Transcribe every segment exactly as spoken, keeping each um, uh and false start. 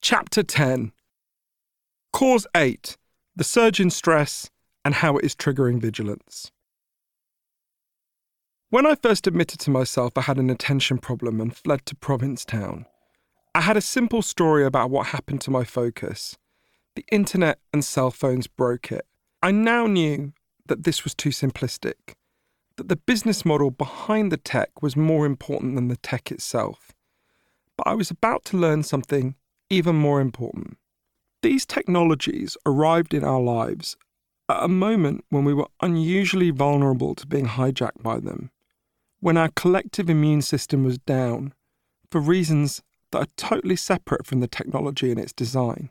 Chapter ten. Cause eight. The surge in stress and how it is triggering vigilance. When I first admitted to myself I had an attention problem and fled to Provincetown, I had a simple story about what happened to my focus. The internet and cell phones broke it. I now knew that this was too simplistic, that the business model behind the tech was more important than the tech itself. But I was about to learn something even more important. These technologies arrived in our lives at a moment when we were unusually vulnerable to being hijacked by them, when our collective immune system was down for reasons that are totally separate from the technology and its design.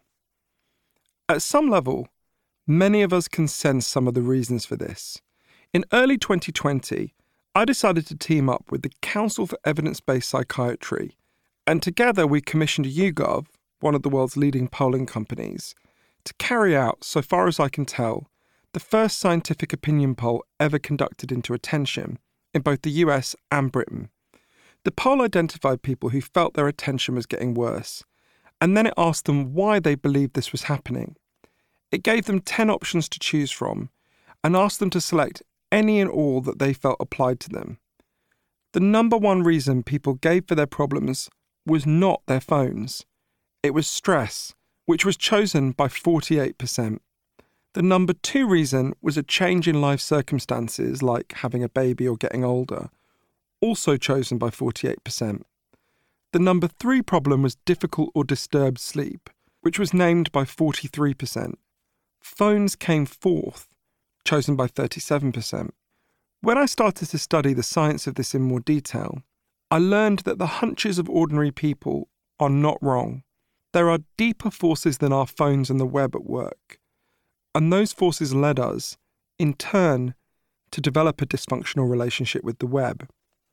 At some level, many of us can sense some of the reasons for this. In early twenty twenty, I decided to team up with the Council for Evidence-Based Psychiatry, and together we commissioned YouGov, one of the world's leading polling companies, to carry out, so far as I can tell, the first scientific opinion poll ever conducted into attention in both the U S and Britain. The poll identified people who felt their attention was getting worse, and then it asked them why they believed this was happening. It gave them ten options to choose from, and asked them to select any and all that they felt applied to them. The number one reason people gave for their problems was not their phones. It was stress, which was chosen by forty-eight percent. The number two reason was a change in life circumstances, like having a baby or getting older, also chosen by forty-eight percent. The number three problem was difficult or disturbed sleep, which was named by forty-three percent. Phones came fourth, chosen by thirty-seven percent. When I started to study the science of this in more detail, I learned that the hunches of ordinary people are not wrong. There are deeper forces than our phones and the web at work, and those forces led us, in turn, to develop a dysfunctional relationship with the web.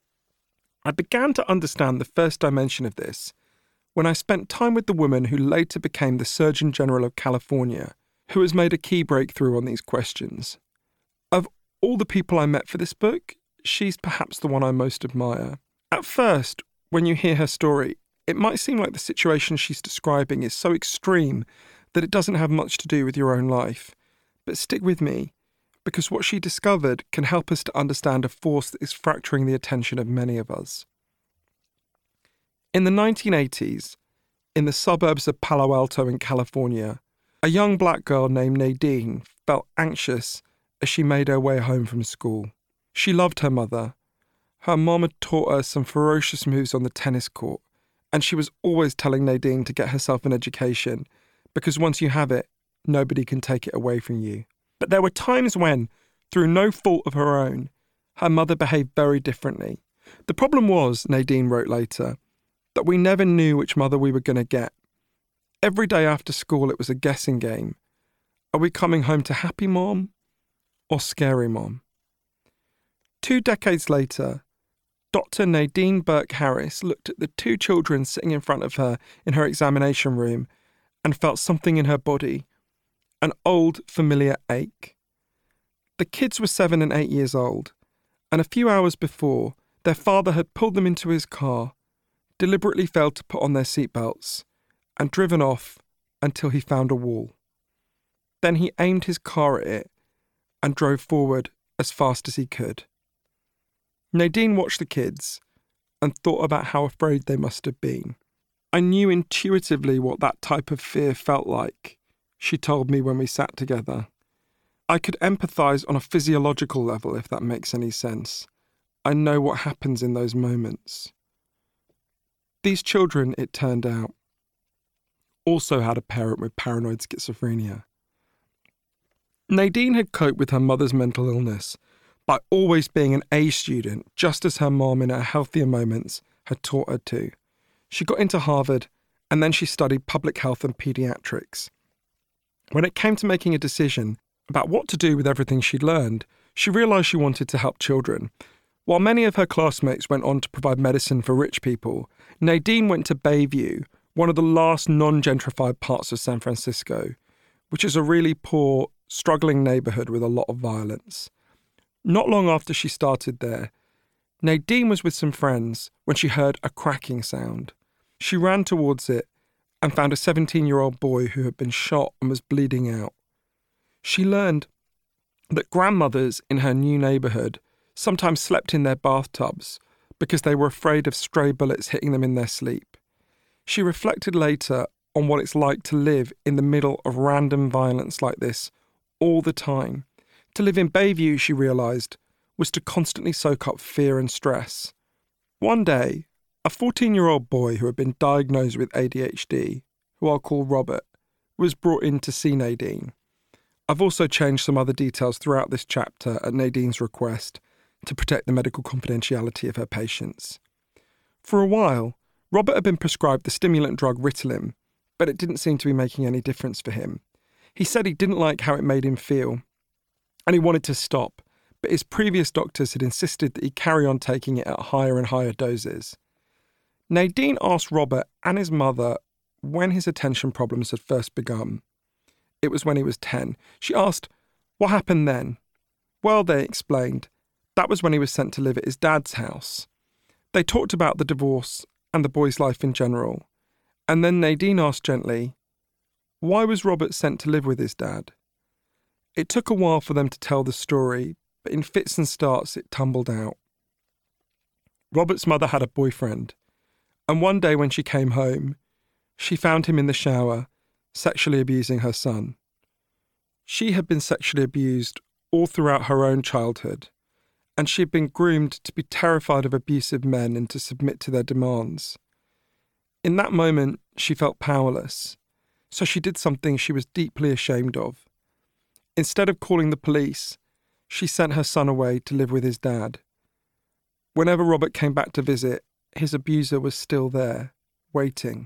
I began to understand the first dimension of this when I spent time with the woman who later became the Surgeon General of California, who has made a key breakthrough on these questions. Of all the people I met for this book, she's perhaps the one I most admire. At first, when you hear her story, it might seem like the situation she's describing is so extreme that it doesn't have much to do with your own life. But stick with me, because what she discovered can help us to understand a force that is fracturing the attention of many of us. In the nineteen eighties, in the suburbs of Palo Alto in California, a young black girl named Nadine felt anxious as she made her way home from school. She loved her mother. Her mom had taught her some ferocious moves on the tennis court, and she was always telling Nadine to get herself an education, because once you have it, nobody can take it away from you. But there were times when, through no fault of her own, her mother behaved very differently. The problem was, Nadine wrote later, that we never knew which mother we were going to get. Every day after school it was a guessing game. Are we coming home to happy mom or scary mom? Two decades later, Doctor Nadine Burke Harris looked at the two children sitting in front of her in her examination room and felt something in her body, an old, familiar ache. The kids were seven and eight years old, and a few hours before, their father had pulled them into his car, deliberately failed to put on their seatbelts, and driven off until he found a wall. Then he aimed his car at it and drove forward as fast as he could. Nadine watched the kids and thought about how afraid they must have been. I knew intuitively what that type of fear felt like, she told me when we sat together. I could empathise on a physiological level, if that makes any sense. I know what happens in those moments. These children, it turned out, also had a parent with paranoid schizophrenia. Nadine had coped with her mother's mental illness by always being an A student, just as her mom in her healthier moments had taught her to. She got into Harvard, and then she studied public health and pediatrics. When it came to making a decision about what to do with everything she'd learned, she realised she wanted to help children. While many of her classmates went on to provide medicine for rich people, Nadine went to Bayview, one of the last non-gentrified parts of San Francisco, which is a really poor, struggling neighbourhood with a lot of violence. Not long after she started there, Nadine was with some friends when she heard a cracking sound. She ran towards it and found a seventeen-year-old boy who had been shot and was bleeding out. She learned that grandmothers in her new neighbourhood sometimes slept in their bathtubs because they were afraid of stray bullets hitting them in their sleep. She reflected later on what it's like to live in the middle of random violence like this all the time. To live in Bayview, she realised, was to constantly soak up fear and stress. One day, a fourteen-year-old boy who had been diagnosed with A D H D, who I'll call Robert, was brought in to see Nadine. I've also changed some other details throughout this chapter at Nadine's request to protect the medical confidentiality of her patients. For a while, Robert had been prescribed the stimulant drug Ritalin, but it didn't seem to be making any difference for him. He said he didn't like how it made him feel, and he wanted to stop, but his previous doctors had insisted that he carry on taking it at higher and higher doses. Nadine asked Robert and his mother when his attention problems had first begun. It was when he was ten. She asked, what happened then? Well, they explained, that was when he was sent to live at his dad's house. They talked about the divorce and the boy's life in general, and then Nadine asked gently, why was Robert sent to live with his dad? It took a while for them to tell the story, but in fits and starts it tumbled out. Robert's mother had a boyfriend, and one day when she came home, she found him in the shower, sexually abusing her son. She had been sexually abused all throughout her own childhood, and she had been groomed to be terrified of abusive men and to submit to their demands. In that moment, she felt powerless, so she did something she was deeply ashamed of. Instead of calling the police, she sent her son away to live with his dad. Whenever Robert came back to visit, his abuser was still there, waiting.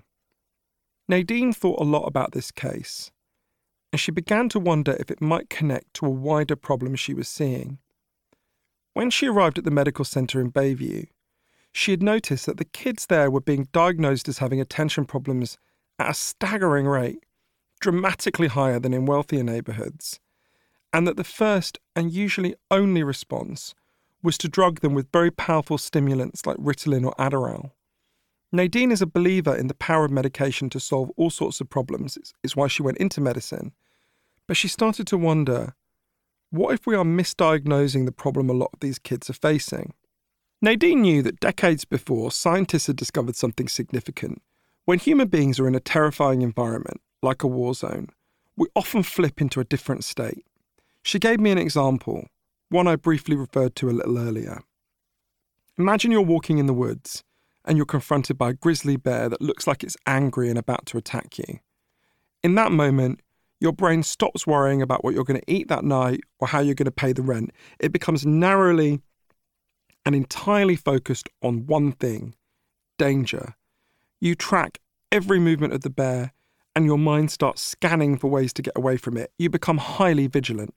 Nadine thought a lot about this case, and she began to wonder if it might connect to a wider problem she was seeing. When she arrived at the medical centre in Bayview, she had noticed that the kids there were being diagnosed as having attention problems at a staggering rate, dramatically higher than in wealthier neighbourhoods, and that the first and usually only response was to drug them with very powerful stimulants like Ritalin or Adderall. Nadine is a believer in the power of medication to solve all sorts of problems. It's, it's why she went into medicine. But she started to wonder, what if we are misdiagnosing the problem a lot of these kids are facing? Nadine knew that decades before, scientists had discovered something significant. When human beings are in a terrifying environment, like a war zone, we often flip into a different state. She gave me an example, one I briefly referred to a little earlier. Imagine you're walking in the woods and you're confronted by a grizzly bear that looks like it's angry and about to attack you. In that moment, your brain stops worrying about what you're going to eat that night or how you're going to pay the rent. It becomes narrowly and entirely focused on one thing, danger. You track every movement of the bear and your mind starts scanning for ways to get away from it. You become highly vigilant.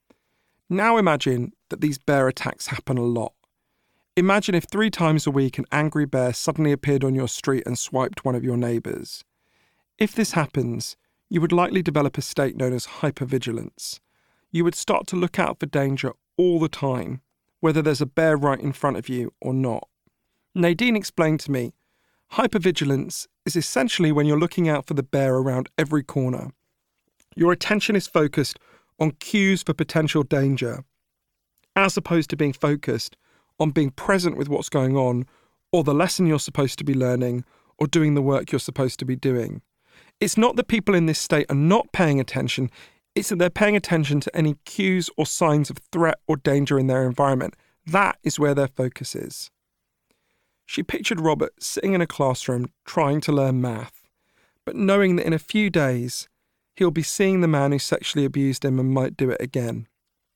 Now imagine that these bear attacks happen a lot. Imagine if three times a week an angry bear suddenly appeared on your street and swiped one of your neighbours. If this happens, you would likely develop a state known as hypervigilance. You would start to look out for danger all the time, whether there's a bear right in front of you or not. Nadine explained to me, hypervigilance is essentially when you're looking out for the bear around every corner. Your attention is focused on cues for potential danger, as opposed to being focused on being present with what's going on, or the lesson you're supposed to be learning, or doing the work you're supposed to be doing. It's not that people in this state are not paying attention, it's that they're paying attention to any cues or signs of threat or danger in their environment. That is where their focus is. She pictured Robert sitting in a classroom trying to learn math, but knowing that in a few days, he'll be seeing the man who sexually abused him and might do it again.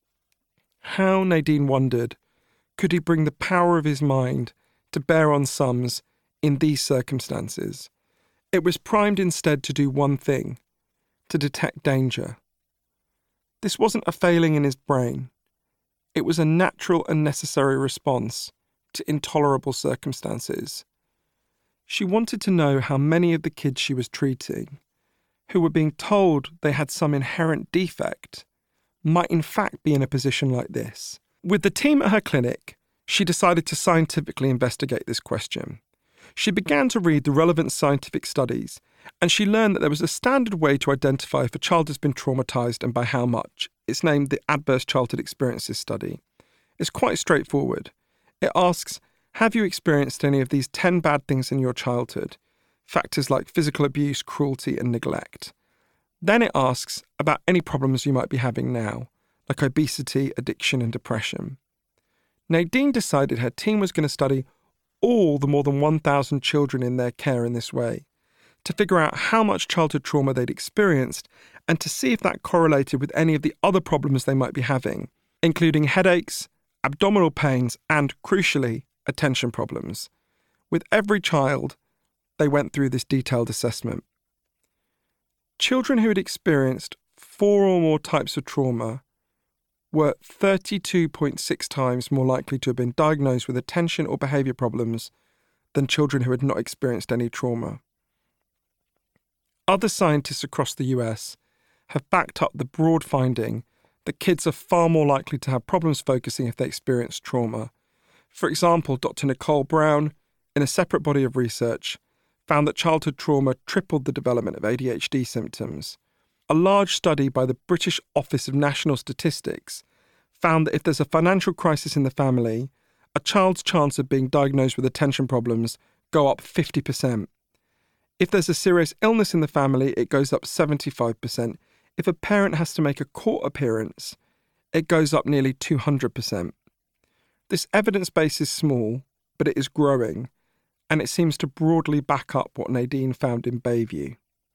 How, Nadine wondered, could he bring the power of his mind to bear on sums in these circumstances? It was primed instead to do one thing, to detect danger. This wasn't a failing in his brain. It was a natural and necessary response to intolerable circumstances. She wanted to know how many of the kids she was treating, who were being told they had some inherent defect, might in fact be in a position like this. With the team at her clinic, she decided to scientifically investigate this question. She began to read the relevant scientific studies And she learned that there was a standard way to identify if a child has been traumatised and by how much. It's named the Adverse Childhood Experiences Study. It's quite straightforward. It asks, have you experienced any of these ten bad things in your childhood? Factors like physical abuse, cruelty and neglect. Then it asks about any problems you might be having now, like obesity, addiction and depression. Nadine decided her team was going to study all the more than one thousand children in their care in this way, to figure out how much childhood trauma they'd experienced and to see if that correlated with any of the other problems they might be having, including headaches, abdominal pains and, crucially, attention problems. With every child, they went through this detailed assessment. Children who had experienced four or more types of trauma were thirty-two point six times more likely to have been diagnosed with attention or behaviour problems than children who had not experienced any trauma. Other scientists across the U S have backed up the broad finding that kids are far more likely to have problems focusing if they experience trauma. For example, Doctor Nicole Brown, in a separate body of research, found that childhood trauma tripled the development of A D H D symptoms. A large study by the British Office of National Statistics found that if there's a financial crisis in the family, a child's chance of being diagnosed with attention problems go up fifty percent. If there's a serious illness in the family, it goes up seventy-five percent. If a parent has to make a court appearance, it goes up nearly two hundred percent. This evidence base is small, but it is growing, and it seems to broadly back up what Nadine found in Bayview.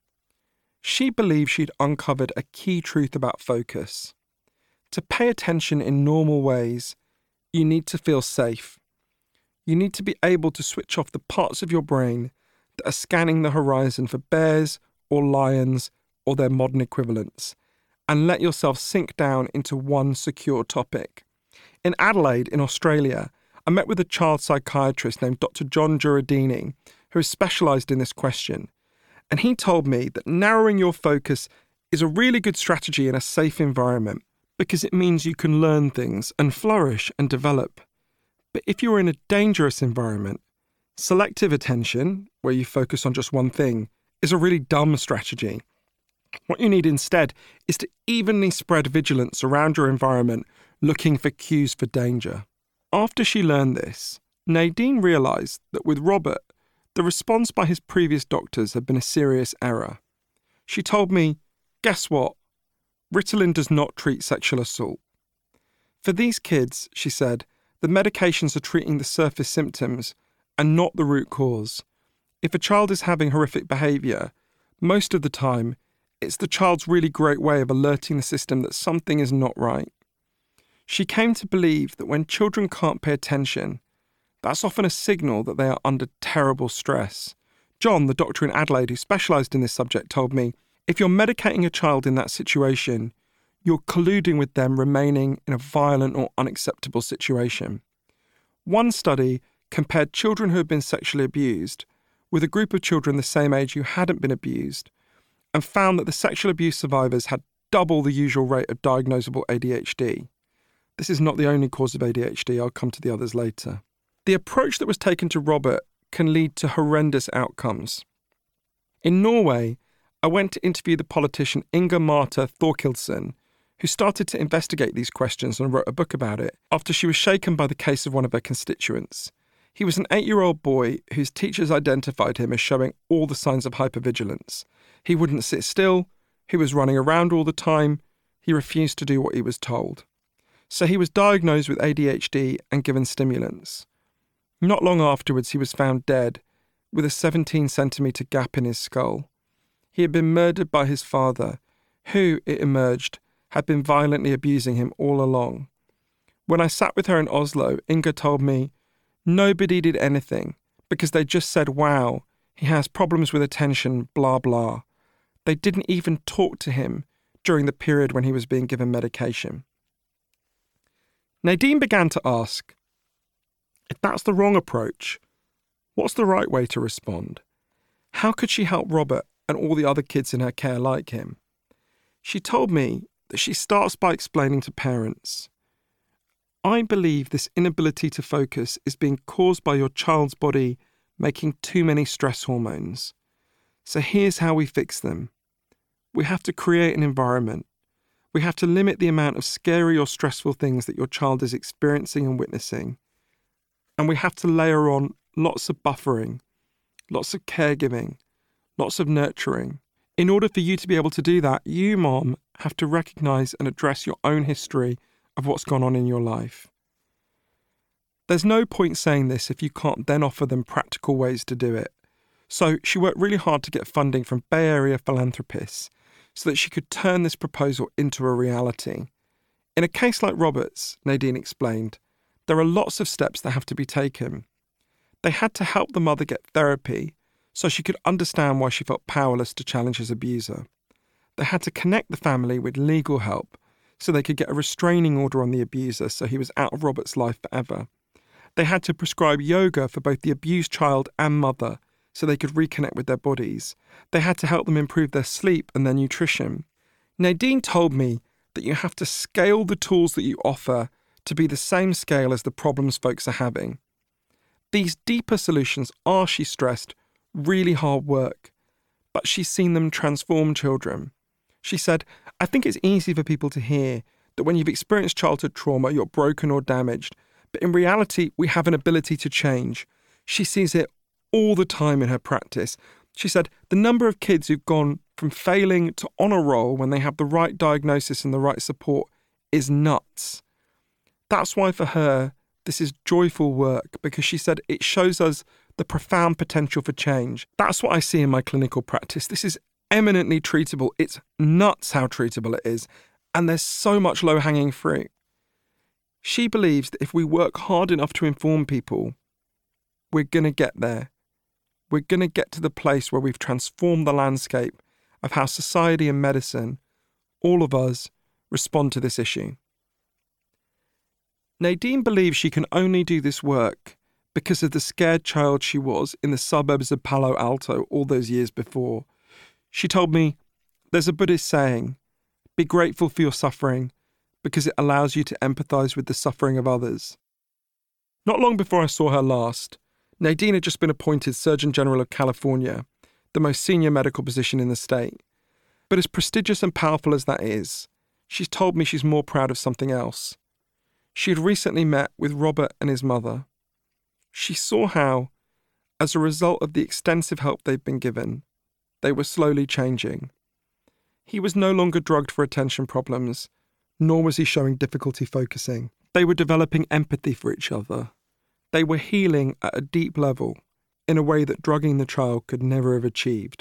She believed she'd uncovered a key truth about focus. To pay attention in normal ways, you need to feel safe. You need to be able to switch off the parts of your brain that are scanning the horizon for bears or lions or their modern equivalents, and let yourself sink down into one secure topic. In Adelaide, in Australia, I met with a child psychiatrist named Doctor John Giuradini, who has specialised in this question, and he told me that narrowing your focus is a really good strategy in a safe environment because it means you can learn things and flourish and develop. But if you're in a dangerous environment, selective attention, where you focus on just one thing, is a really dumb strategy. What you need instead is to evenly spread vigilance around your environment, looking for cues for danger. After she learned this, Nadine realised that with Robert, the response by his previous doctors had been a serious error. She told me, guess what? Ritalin does not treat sexual assault. For these kids, she said, the medications are treating the surface symptoms and not the root cause. If a child is having horrific behaviour, most of the time, it's the child's really great way of alerting the system that something is not right. She came to believe that when children can't pay attention, that's often a signal that they are under terrible stress. John, the doctor in Adelaide who specialised in this subject, told me, if you're medicating a child in that situation, you're colluding with them remaining in a violent or unacceptable situation. One study compared children who had been sexually abused with a group of children the same age who hadn't been abused and found that the sexual abuse survivors had double the usual rate of diagnosable A D H D. This is not the only cause of A D H D, I'll come to the others later. The approach that was taken to Robert can lead to horrendous outcomes. In Norway, I went to interview the politician Inga Marte Thorkildsen, who started to investigate these questions and wrote a book about it after she was shaken by the case of one of her constituents. He was an eight-year-old boy whose teachers identified him as showing all the signs of hypervigilance. He wouldn't sit still, he was running around all the time, he refused to do what he was told. So he was diagnosed with A D H D and given stimulants. Not long afterwards, he was found dead, with a seventeen centimetre gap in his skull. He had been murdered by his father, who, it emerged, had been violently abusing him all along. When I sat with her in Oslo, Inga told me, nobody did anything, because they just said, wow, he has problems with attention, blah blah. They didn't even talk to him during the period when he was being given medication. Nadine began to ask, if that's the wrong approach, what's the right way to respond? How could she help Robert and all the other kids in her care like him? She told me that she starts by explaining to parents, I believe this inability to focus is being caused by your child's body making too many stress hormones. So here's how we fix them. We have to create an environment. We have to limit the amount of scary or stressful things that your child is experiencing and witnessing. And we have to layer on lots of buffering, lots of caregiving, lots of nurturing. In order for you to be able to do that, you, mom, have to recognise and address your own history of what's gone on in your life. There's no point saying this if you can't then offer them practical ways to do it. So she worked really hard to get funding from Bay Area philanthropists so that she could turn this proposal into a reality. In a case like Robert's, Nadine explained, there are lots of steps that have to be taken. They had to help the mother get therapy so she could understand why she felt powerless to challenge his abuser. They had to connect the family with legal help so they could get a restraining order on the abuser so he was out of Robert's life forever. They had to prescribe yoga for both the abused child and mother so they could reconnect with their bodies. They had to help them improve their sleep and their nutrition. Nadine told me that you have to scale the tools that you offer to be the same scale as the problems folks are having. These deeper solutions are, she stressed, really hard work, but she's seen them transform children. She said, I think it's easy for people to hear that when you've experienced childhood trauma, you're broken or damaged, but in reality, we have an ability to change. She sees it all the time in her practice. She said, the number of kids who've gone from failing to on a roll when they have the right diagnosis and the right support is nuts. That's why for her, this is joyful work, because she said it shows us the profound potential for change. That's what I see in my clinical practice. This is eminently treatable. It's nuts how treatable it is. And there's so much low-hanging fruit. She believes that if we work hard enough to inform people, we're going to get there. We're going to get to the place where we've transformed the landscape of how society and medicine, all of us, respond to this issue. Nadine believes she can only do this work because of the scared child she was in the suburbs of Palo Alto all those years before. She told me, there's a Buddhist saying, be grateful for your suffering because it allows you to empathise with the suffering of others. Not long before I saw her last, Nadine had just been appointed Surgeon General of California, the most senior medical position in the state. But as prestigious and powerful as that is, she's told me she's more proud of something else. She had recently met with Robert and his mother. She saw how, as a result of the extensive help they'd been given, they were slowly changing. He was no longer drugged for attention problems, nor was he showing difficulty focusing. They were developing empathy for each other. They were healing at a deep level, in a way that drugging the child could never have achieved.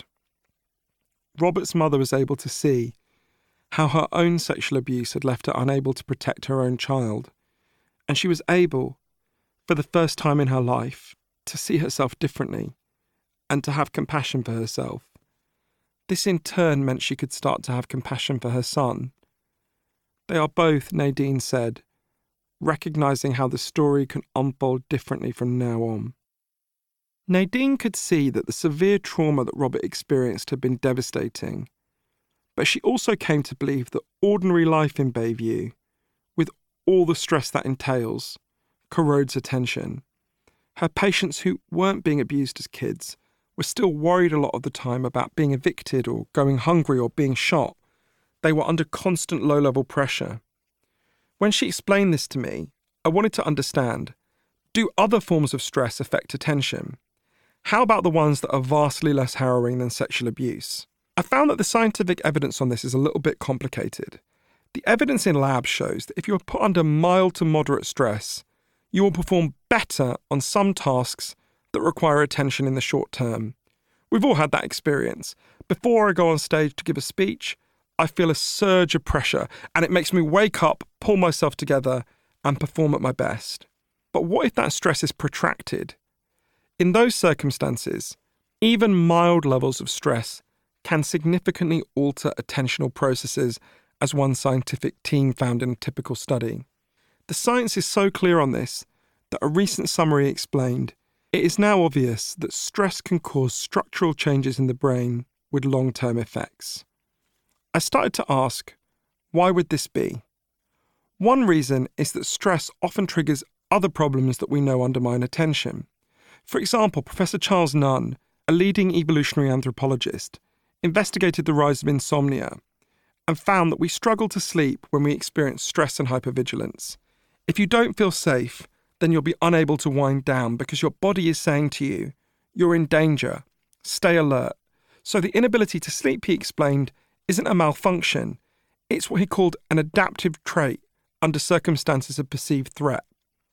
Robert's mother was able to see how her own sexual abuse had left her unable to protect her own child, and she was able, for the first time in her life, to see herself differently and to have compassion for herself. This in turn meant she could start to have compassion for her son. They are both, Nadine said, recognising how the story can unfold differently from now on. Nadine could see that the severe trauma that Robert experienced had been devastating, but she also came to believe that ordinary life in Bayview, with all the stress that entails, corrodes attention. Her patients who weren't being abused as kids were still worried a lot of the time about being evicted or going hungry or being shot. They were under constant low-level pressure. When she explained this to me, I wanted to understand, do other forms of stress affect attention? How about the ones that are vastly less harrowing than sexual abuse? I found that the scientific evidence on this is a little bit complicated. The evidence in labs shows that if you are put under mild to moderate stress, you will perform better on some tasks that require attention in the short term. We've all had that experience. Before I go on stage to give a speech, I feel a surge of pressure and it makes me wake up, pull myself together and perform at my best. But what if that stress is protracted? In those circumstances, even mild levels of stress can significantly alter attentional processes, as one scientific team found in a typical study. The science is so clear on this that a recent summary explained, it is now obvious that stress can cause structural changes in the brain with long-term effects. I started to ask, why would this be? One reason is that stress often triggers other problems that we know undermine attention. For example, Professor Charles Nunn, a leading evolutionary anthropologist, investigated the rise of insomnia and found that we struggle to sleep when we experience stress and hypervigilance. If you don't feel safe, then you'll be unable to wind down because your body is saying to you, you're in danger, stay alert. So the inability to sleep, he explained, isn't a malfunction. It's what he called an adaptive trait under circumstances of perceived threat.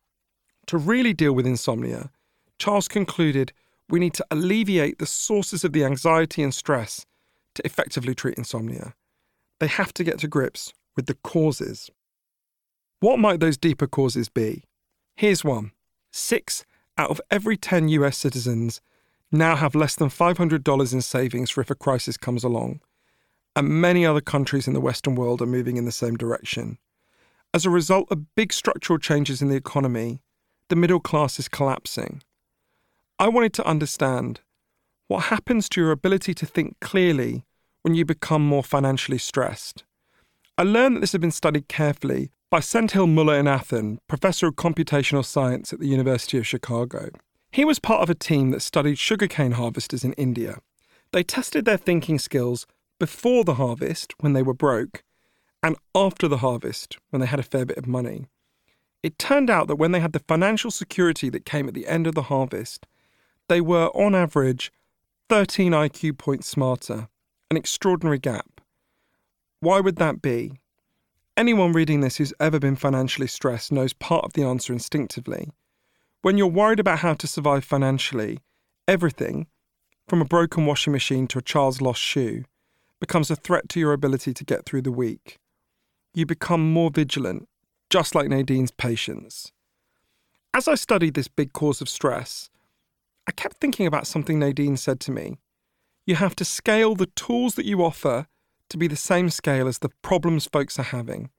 To really deal with insomnia, Charles concluded we need to alleviate the sources of the anxiety and stress to effectively treat insomnia. They have to get to grips with the causes. What might those deeper causes be? Here's one. Six out of every ten U S citizens now have less than five hundred dollars in savings for if a crisis comes along, and many other countries in the Western world are moving in the same direction. As a result of big structural changes in the economy, the middle class is collapsing. I wanted to understand what happens to your ability to think clearly when you become more financially stressed. I learned that this had been studied carefully by Senthil Mullainathan, Professor of Computational Science at the University of Chicago. He was part of a team that studied sugarcane harvesters in India. They tested their thinking skills before the harvest, when they were broke, and after the harvest, when they had a fair bit of money. It turned out that when they had the financial security that came at the end of the harvest, they were, on average, thirteen I Q points smarter, an extraordinary gap. Why would that be? Anyone reading this who's ever been financially stressed knows part of the answer instinctively. When you're worried about how to survive financially, everything, from a broken washing machine to a child's lost shoe, becomes a threat to your ability to get through the week. You become more vigilant, just like Nadine's patience. As I studied this big cause of stress, I kept thinking about something Nadine said to me. You have to scale the tools that you offer to be the same scale as the problems folks are having.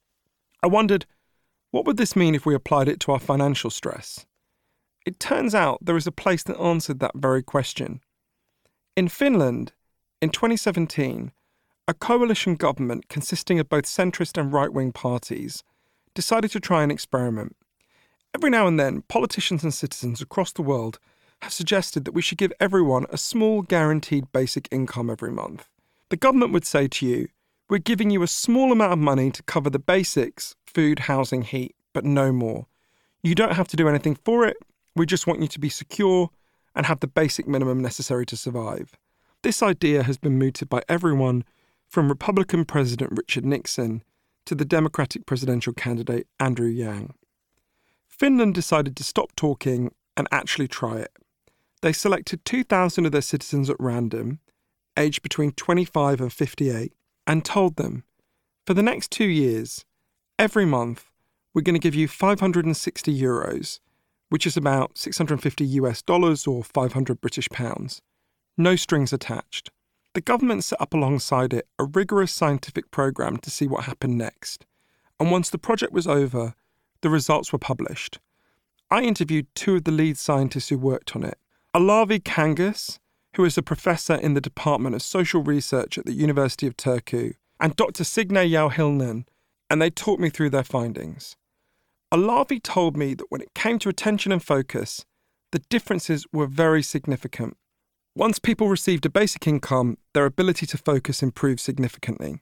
I wondered, what would this mean if we applied it to our financial stress? It turns out there is a place that answered that very question. In Finland, in twenty seventeen, a coalition government consisting of both centrist and right-wing parties decided to try an experiment. Every now and then, politicians and citizens across the world have suggested that we should give everyone a small guaranteed basic income every month. The government would say to you, we're giving you a small amount of money to cover the basics, food, housing, heat, but no more. You don't have to do anything for it. We just want you to be secure and have the basic minimum necessary to survive. This idea has been mooted by everyone from Republican President Richard Nixon to the Democratic presidential candidate Andrew Yang. Finland decided to stop talking and actually try it. They selected two thousand of their citizens at random, aged between twenty-five and fifty-eight, and told them, for the next two years, every month, we're going to give you five hundred sixty euros, which is about six hundred fifty US dollars or five hundred British pounds. No strings attached. The government set up alongside it a rigorous scientific program to see what happened next. And once the project was over, the results were published. I interviewed two of the lead scientists who worked on it. Olavi Kangas, who is a professor in the Department of Social Research at the University of Turku, and Doctor Signe Jouhilnen, and they talked me through their findings. Olavi told me that when it came to attention and focus, the differences were very significant. Once people received a basic income, their ability to focus improved significantly.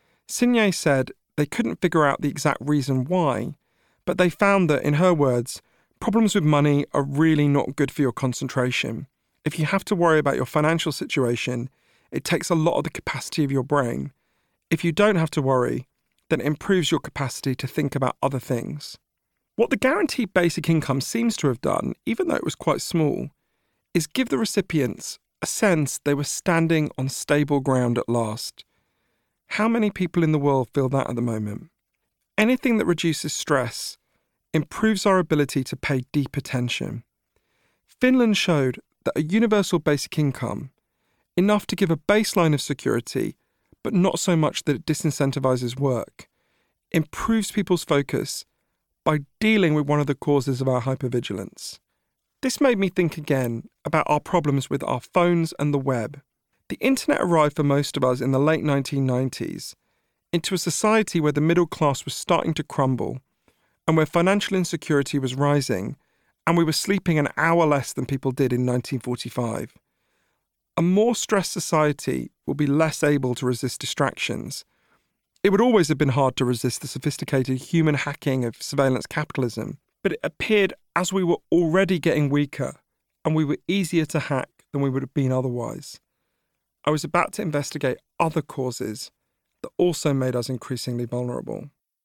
Signe said they couldn't figure out the exact reason why, but they found that, in her words, problems with money are really not good for your concentration. If you have to worry about your financial situation, it takes a lot of the capacity of your brain. If you don't have to worry, then it improves your capacity to think about other things. What the guaranteed basic income seems to have done, even though it was quite small, is give the recipients a sense they were standing on stable ground at last. How many people in the world feel that at the moment? Anything that reduces stress improves our ability to pay deep attention. Finland showed that a universal basic income, enough to give a baseline of security, but not so much that it disincentivizes work, improves people's focus by dealing with one of the causes of our hypervigilance. This made me think again about our problems with our phones and the web. The internet arrived for most of us in the late nineteen nineties into a society where the middle class was starting to crumble and where financial insecurity was rising, and we were sleeping an hour less than people did in nineteen forty-five. A more stressed society will be less able to resist distractions. It would always have been hard to resist the sophisticated human hacking of surveillance capitalism, but it appeared as we were already getting weaker and we were easier to hack than we would have been otherwise. I was about to investigate other causes that also made us increasingly vulnerable.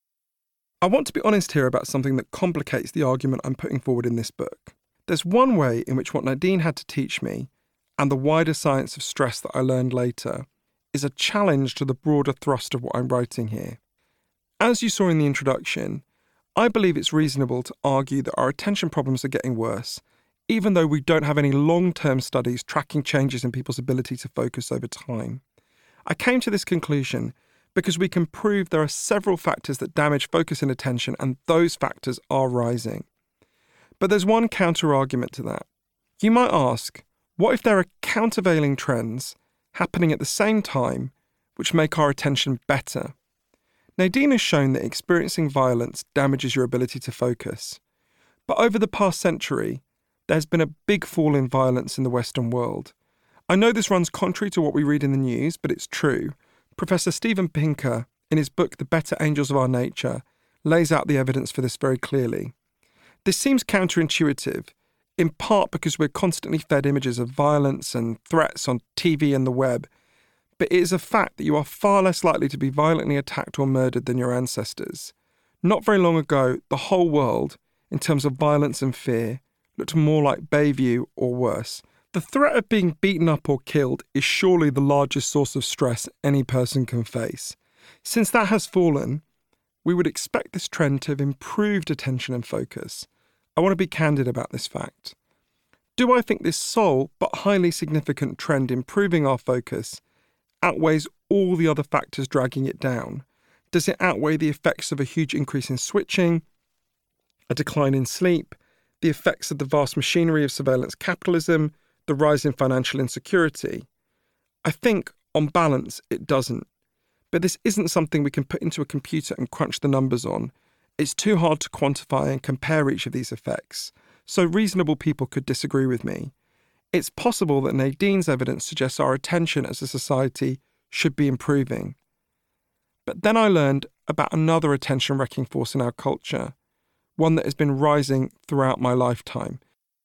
I want to be honest here about something that complicates the argument I'm putting forward in this book. There's one way in which what Nadine had to teach me, and the wider science of stress that I learned later, is a challenge to the broader thrust of what I'm writing here. As you saw in the introduction, I believe it's reasonable to argue that our attention problems are getting worse, even though we don't have any long-term studies tracking changes in people's ability to focus over time. I came to this conclusion because we can prove there are several factors that damage focus and attention, and those factors are rising. But there's one counter-argument to that. You might ask, what if there are countervailing trends happening at the same time which make our attention better? Nadine has shown that experiencing violence damages your ability to focus. But over the past century, there's been a big fall in violence in the Western world. I know this runs contrary to what we read in the news, but it's true. Professor Steven Pinker, in his book The Better Angels of Our Nature, lays out the evidence for this very clearly. This seems counterintuitive, in part because we're constantly fed images of violence and threats on T V and the web, but it is a fact that you are far less likely to be violently attacked or murdered than your ancestors. Not very long ago, the whole world, in terms of violence and fear, looked more like Bayview or worse. The threat of being beaten up or killed is surely the largest source of stress any person can face. Since that has fallen, we would expect this trend to have improved attention and focus. I want to be candid about this fact. Do I think this sole but highly significant trend improving our focus outweighs all the other factors dragging it down? Does it outweigh the effects of a huge increase in switching, a decline in sleep, the effects of the vast machinery of surveillance capitalism, the rise in financial insecurity? I think, on balance, it doesn't. But this isn't something we can put into a computer and crunch the numbers on. It's too hard to quantify and compare each of these effects, so reasonable people could disagree with me. It's possible that Nadine's evidence suggests our attention as a society should be improving. But then I learned about another attention-wrecking force in our culture, one that has been rising throughout my lifetime.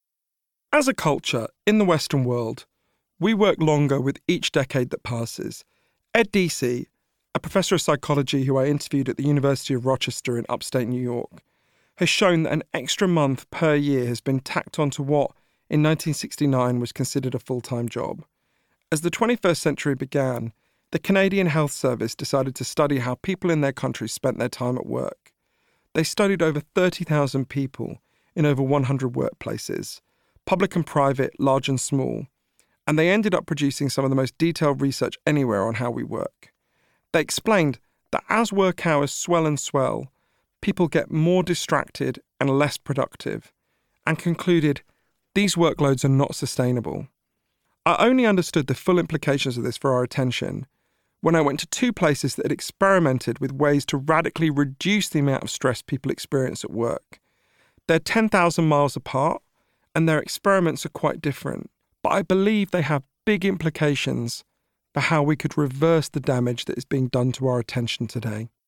As a culture, in the Western world, we work longer with each decade that passes. Ed Deci, a professor of psychology who I interviewed at the University of Rochester in upstate New York, has shown that an extra month per year has been tacked onto what, in nineteen sixty-nine, was considered a full-time job. As the twenty-first century began, the Canadian Health Service decided to study how people in their country spent their time at work. They studied over thirty thousand people in over one hundred workplaces, public and private, large and small, and they ended up producing some of the most detailed research anywhere on how we work. They explained that as work hours swell and swell, people get more distracted and less productive, and concluded these workloads are not sustainable. I only understood the full implications of this for our attention when I went to two places that had experimented with ways to radically reduce the amount of stress people experience at work. They're ten thousand miles apart, and their experiments are quite different, but I believe they have big implications for how we could reverse the damage that is being done to our attention today.